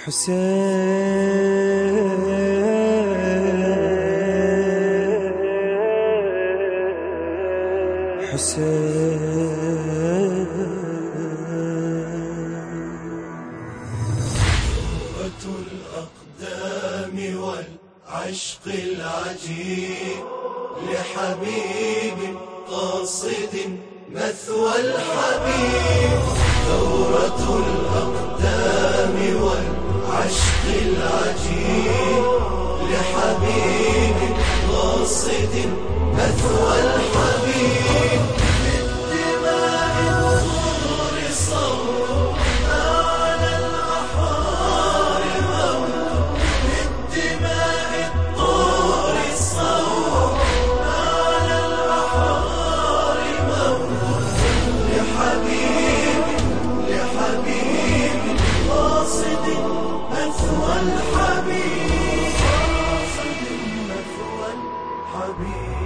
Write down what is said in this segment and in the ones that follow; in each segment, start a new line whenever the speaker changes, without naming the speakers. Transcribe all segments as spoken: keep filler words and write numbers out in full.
حسين حسين
ثبت الأقدام والعشق العجيب لحبيب قاصد مثوى الحبيب. ثورة الأقدام والعشق العجيب لحبيب قاصد مثوى الحبيب. بالدماء الطور صوت على الأحرار موت. بالدماء الطور صوت على الأحرار موت. لحبيب لحبيب قاصد مثوى الحبيب. قاصد مثوى الحبيب.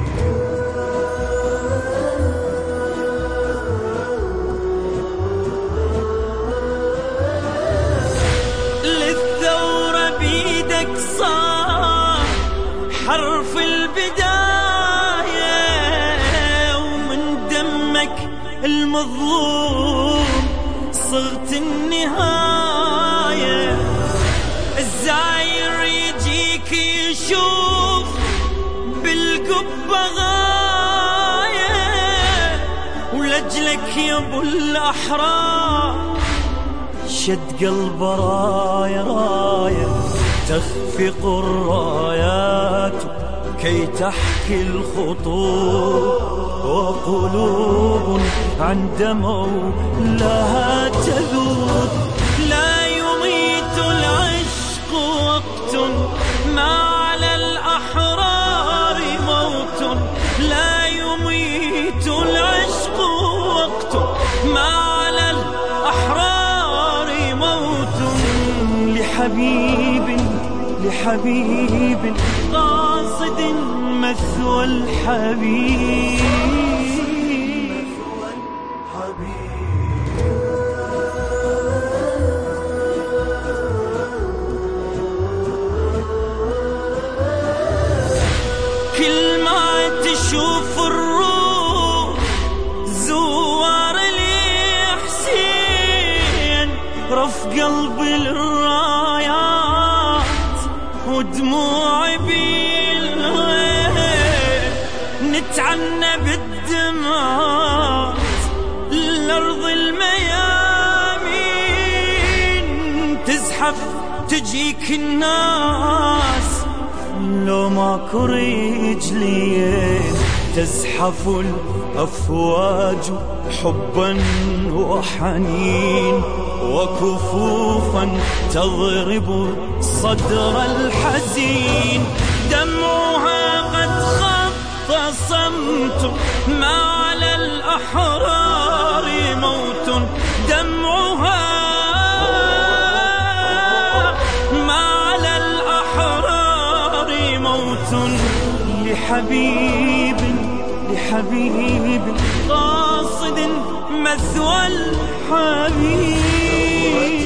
للثورة بيدك صار حرف البداية، ومن دمك المظلوم صرت النهاية. الزاير يجيك يشوف بالقبة غاية، ولجلك يا ابو الاحرار شد قلب راية راية. تخفق الرايات كي تحكي الخطوط، وقلوب عند مولاها تذوب. لا يميت العشق وقت ما على الأحرار موت. لا يميت العشق وقت ما على الأحرار موت. لحبيب لحبيب قاصد مثوى الحبيب. كل ما تشوف الروح زوار الحسين، رف قلبي للرايات ودموعي بالغير. نتعنى بالدمعات الأرض الميامين، تزحف تجيك الناس لو ماكو رجلين. تزحف الأفواج حبا وحنين، وكفوفا تضرب صدر الحزين. دمعها قد خط صمت ما على الأحرار موت. دمعها ما على الأحرار موت. لحبيب لحبيب قاصد مثوى الحبيب.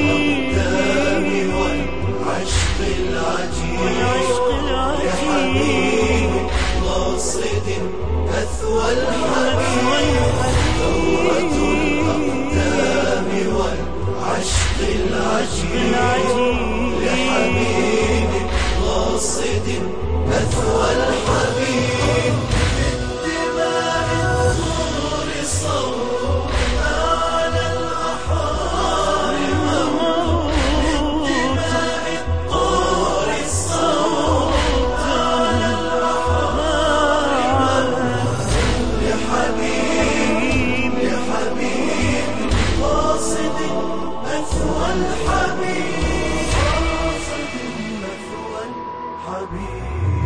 والعشق العجيب لحبيب قاصد مثوى الحبيب. ثورة الأقدام والعشق العجيب لحبيب قاصد مثوى الحبيب. بالدماء الطور صوت على الأحرار موت. بالدماء الطور صوت على الأحرار موت. لحبيب لحبيب قاصد مثوى الحبيب. قاصد مثوى الحبيب.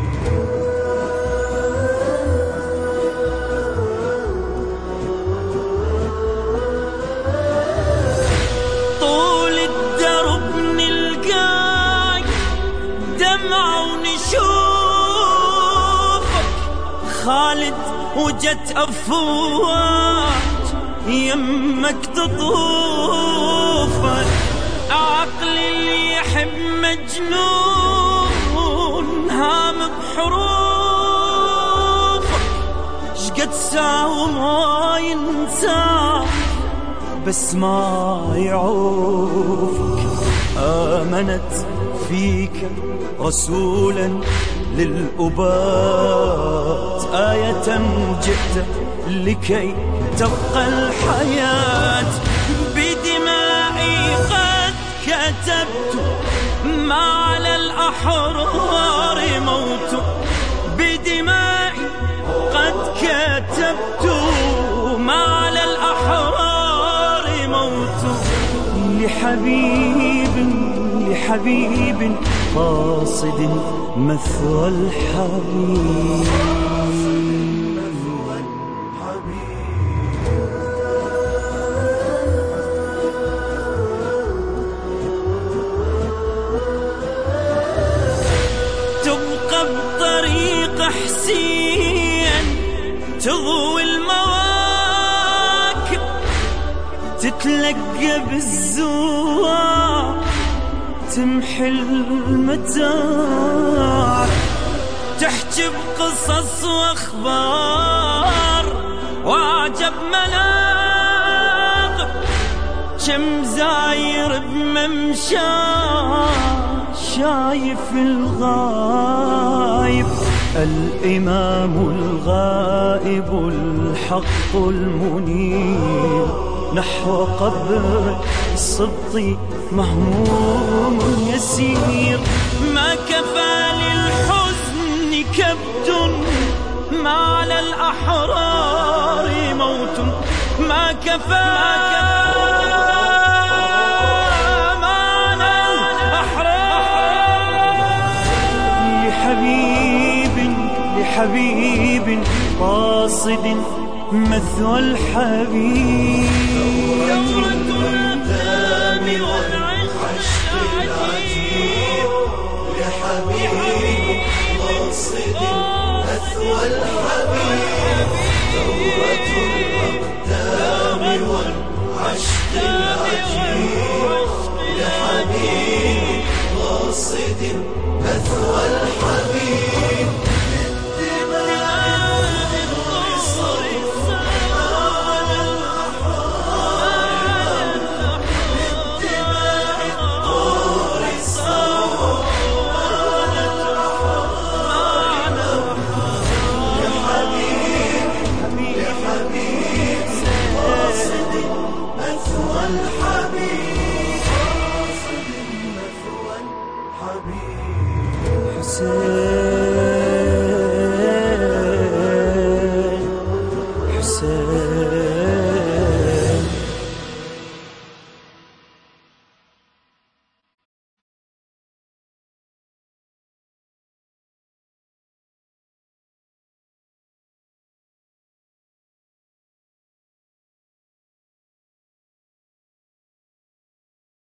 طول الدرب نلقاك دمعة ونشوفك خالد، وجت أفواج يمك تطوفك. عقل اللي يحب مجنون هام بحروف، شقد ساوى ما ينسى بس ما يعوفك. آمنت فيك رسولا للأبات، آية جئت لكي تبقى الحياة. بدمائي قد كتبت ما على الأحرار موت، بدمائي قد كتبت ما على الأحرار موت. لحبيب لحبيب قاصد مثوى الحبيب. تبقى بطريق حسين تضوي المواكب، تتلقى بالزوار تمحي المتاع، تحكي بقصص واخبار وعجب ملاغ. كم زاير بممشى شايف الغايب، الإمام الغائب الحق المنير نحو قبر السبط مهموم يسير. ما كفى للحزن كبت ما على الأحرار موت، ما كفى ما على الأحرار. لحبيب لحبيب قاصد مثوى الحبيب. دورة الدم والعشق العجيب،
لحبيب قاصد مثوى الحبيب. دورة الدم والعشق العجيب، لحبيب قاصد مثوى الحبيب. الحبيب